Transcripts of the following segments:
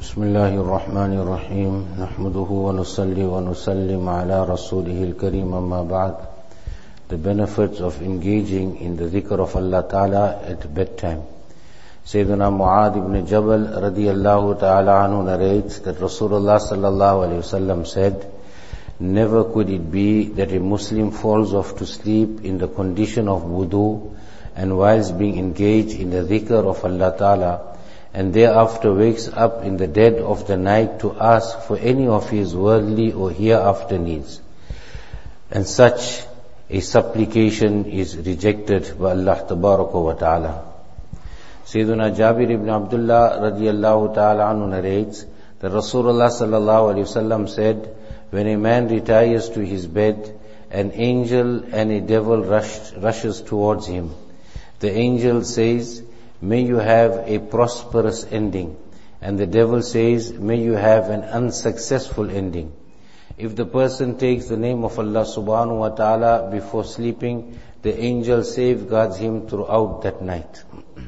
بسم الله الرحمن الرحيم نحمده ونصلي ونسلم على رسوله الكريم أما بعد. The benefits of engaging in the dhikr of Allah Ta'ala at bedtime. Sayyidina Mu'adh ibn Jabal radiyallahu ta'ala anhu narrates that Rasulullah sallallahu alayhi wasallam said, never could it be that a Muslim falls off to sleep in the condition of wudu and whilst being engaged in the dhikr of Allah Ta'ala, and thereafter wakes up in the dead of the night to ask for any of his worldly or hereafter needs. And such a supplication is rejected by Allah Tabaraka wa Ta'ala. Sayyiduna Jabir ibn Abdullah radiyallahu ta'ala anhu narrates that Rasulullah sallallahu alayhi wasallam said, when a man retires to his bed, an angel and a devil rushes towards him. The angel says, may you have a prosperous ending. And the devil says, may you have an unsuccessful ending. If the person takes the name of Allah subhanahu wa ta'ala before sleeping, the angel safeguards him throughout that night.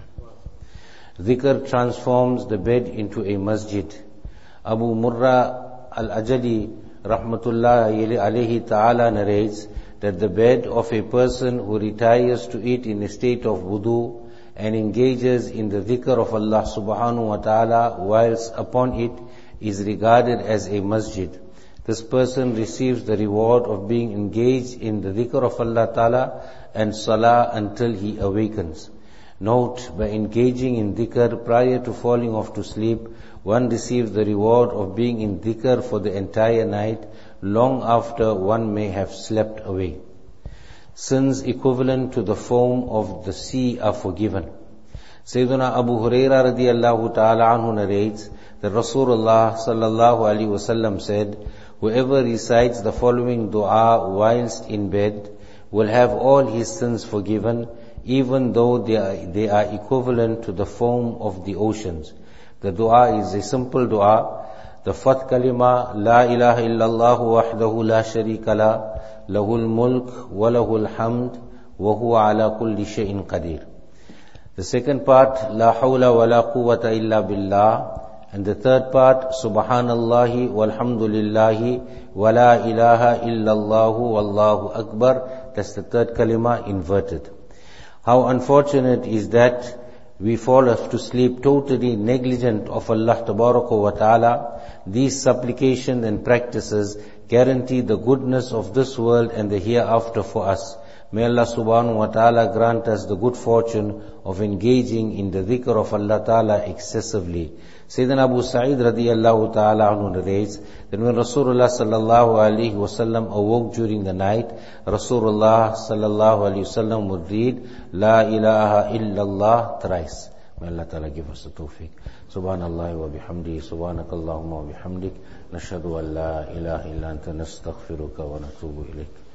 Dhikr transforms the bed into a masjid. Abu Murra al-Ajali rahmatullahi alayhi ta'ala narrates that the bed of a person who retires to it in a state of wudu and engages in the dhikr of Allah subhanahu wa ta'ala whilst upon it is regarded as a masjid. This person receives the reward of being engaged in the dhikr of Allah ta'ala and salah until he awakens. Note, by engaging in dhikr prior to falling off to sleep, one receives the reward of being in dhikr for the entire night, long after one may have slept away. Sins equivalent to the foam of the sea are forgiven. Sayyiduna Abu Huraira radiyallahu ta'ala anhu narrates that Rasulullah sallallahu alaihi wasallam said, whoever recites the following dua whilst in bed will have all his sins forgiven, even though they are equivalent to the foam of the oceans. The dua is a simple dua. The fourth kalima, La ilaha illallah wahdahu la sharika la, lahul mulk wa lahul hamd wa huwa ala kulli shay'in qadir. The second part, La hawla wa la quwwata illa billah. And the third part, Subhanallahi walhamdulillahi wa la ilaha illallahu wallahu akbar. That's the third kalima inverted. How unfortunate is that we fall off to sleep totally negligent of Allah Tabaraka wa Ta'ala. These supplications and practices guarantee the goodness of this world and the hereafter for us. May Allah subhanahu wa ta'ala grant us the good fortune of engaging in the dhikr of Allah ta'ala excessively. Sayyidina Abu Sa'id radiyallahu ta'ala anhu narrates that when Rasulullah sallallahu alayhi wasallam awoke during the night, Rasulullah sallallahu alayhi wasallam would read, La ilaha illallah thrice. May Allah ta'ala give us the tawfiq. Subhanallah wa bihamdi, subhanakallahumma wa bihamdik, nashhadu an la ilaha illa anta nastaghfiruka wa natubu ilayk.